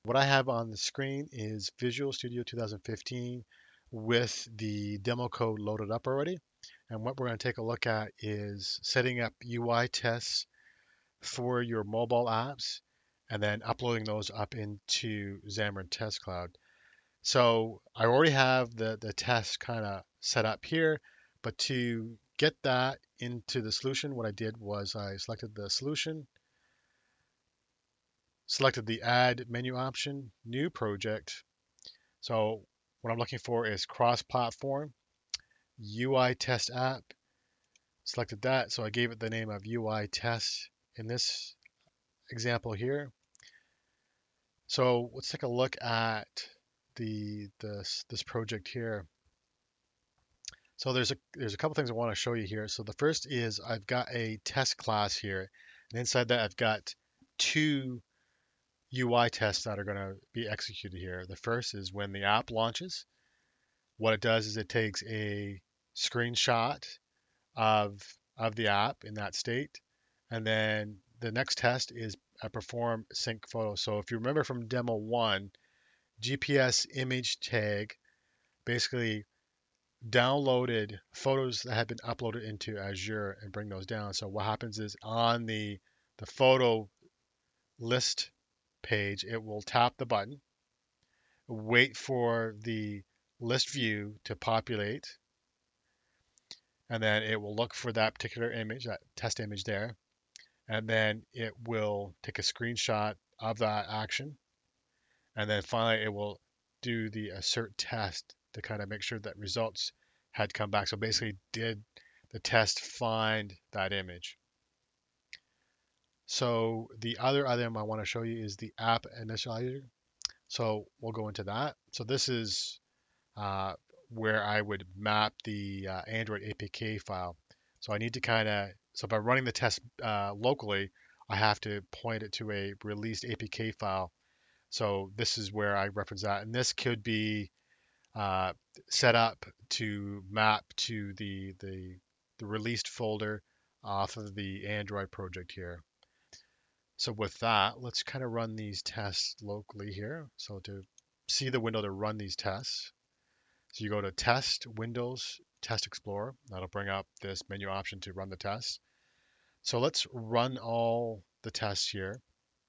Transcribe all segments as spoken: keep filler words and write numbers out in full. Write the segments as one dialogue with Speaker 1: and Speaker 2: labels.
Speaker 1: What I have on the screen is Visual Studio two thousand fifteen with the demo code loaded up already. And what we're going to take a look at is setting up U I tests for your mobile apps and then uploading those up into Xamarin Test Cloud. So I already have the, the test kind of set up here, but to get that into the solution, what I did was I selected the solution, selected the add menu option, new project. So what I'm looking for is cross-platform, U I test app, selected that. So I gave it the name of U I test in this example here. So let's take a look at the this this project here. So there's a there's a couple things I want to show you here. So the first is I've got a test class here, and inside that I've got two U I tests that are going to be executed here. The first is when the app launches. What it does is it takes a screenshot of of the app in that state, and then the next test is a perform sync photo. So if you remember from demo one, G P S image tag basically downloaded photos that had been uploaded into Azure and bring those down. So what happens is on the the photo list page, it will tap the button, wait for the list view to populate, and then it will look for that particular image, that test image there, and then it will take a screenshot of that action, and then finally it will do the assert test to kind of make sure that results had come back. So basically, did the test find that image? So the other item I want to show you is the app initializer. So we'll go into that. So this is uh, where I would map the uh, Android A P K file. So I need to kind of, so if I'm running the test uh, locally, I have to point it to a released A P K file. So this is where I reference that. And this could be uh, set up to map to the, the, the released folder off of the Android project here. So with that, let's kind of run these tests locally here. So to see the window to run these tests, so you go to Test, Windows, Test Explorer. That'll bring up this menu option to run the test. So let's run all the tests here.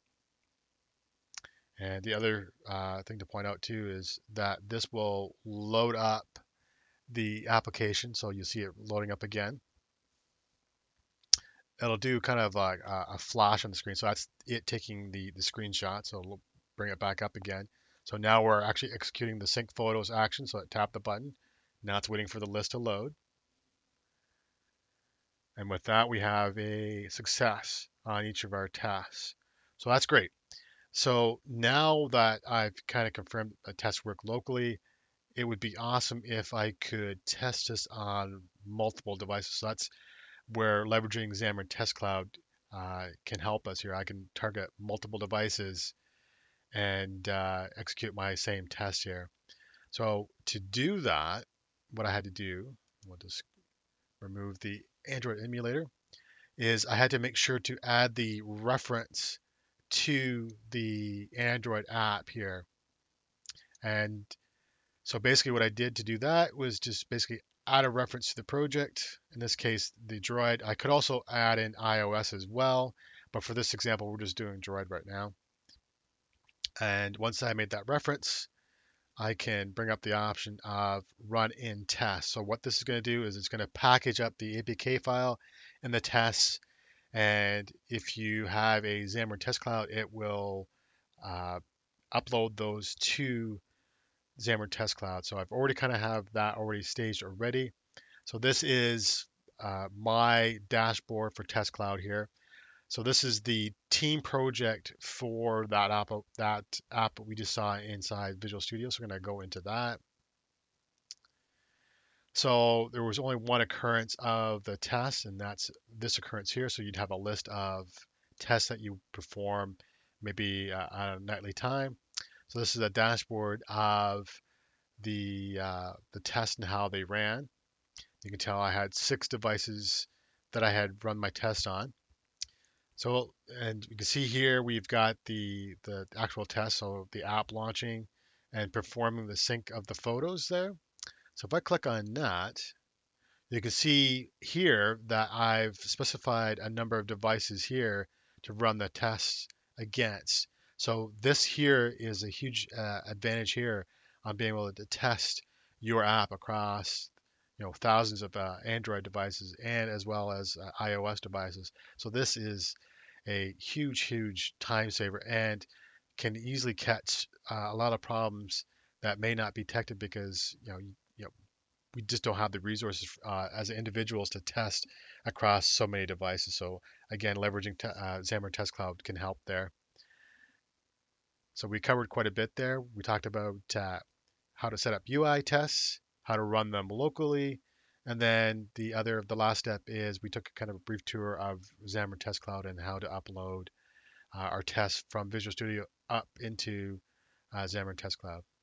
Speaker 1: And the other uh, thing to point out too is that this will load up the application. So you see it loading up again. It'll do kind of like a, a flash on the screen. So that's it taking the, the screenshot. So it'll bring it back up again. So now we're actually executing the sync photos action. So it tap the button. Now it's waiting for the list to load. And with that, we have a success on each of our tests. So that's great. So now that I've kind of confirmed a test work locally, it would be awesome if I could test this on multiple devices. So that's where leveraging Xamarin Test Cloud uh, can help us here. I can target multiple devices and uh, execute my same test here. So to do that, what I had to do, we'll just remove the Android emulator, is I had to make sure to add the reference to the Android app here. And so basically what I did to do that was just basically add a reference to the project. In this case, the Droid. I could also add in iOS as well, but for this example, we're just doing Droid right now. And once I made that reference, I can bring up the option of run in test. So what this is going to do is it's going to package up the A P K file and the tests. And if you have a Xamarin Test Cloud, it will uh, upload those to Xamarin Test Cloud. So I've already kind of have that already staged already. So this is uh, my dashboard for Test Cloud here. So this is the team project for that app that app we just saw inside Visual Studio. So we're going to go into that. So there was only one occurrence of the test, and that's this occurrence here. So you'd have a list of tests that you perform maybe uh, at a nightly time. So this is a dashboard of the uh, the test and how they ran. You can tell I had six devices that I had run my test on. So, and you can see here we've got the the actual test, so the app launching and performing the sync of the photos there. So if I click on that, you can see here that I've specified a number of devices here to run the tests against. So this here is a huge uh, advantage here on being able to test your app across you know thousands of uh, Android devices and as well as uh, iOS devices. So this is a huge, huge time saver and can easily catch uh, a lot of problems that may not be detected because you know you, you know we just don't have the resources uh, as individuals to test across so many devices. So again, leveraging te- uh, Xamarin Test Cloud can help there. So we covered quite a bit there. We talked about uh, how to set up U I tests, how to run them locally, and then the other, the last step is we took a kind of a brief tour of Xamarin Test Cloud and how to upload uh, our tests from Visual Studio up into uh, Xamarin Test Cloud.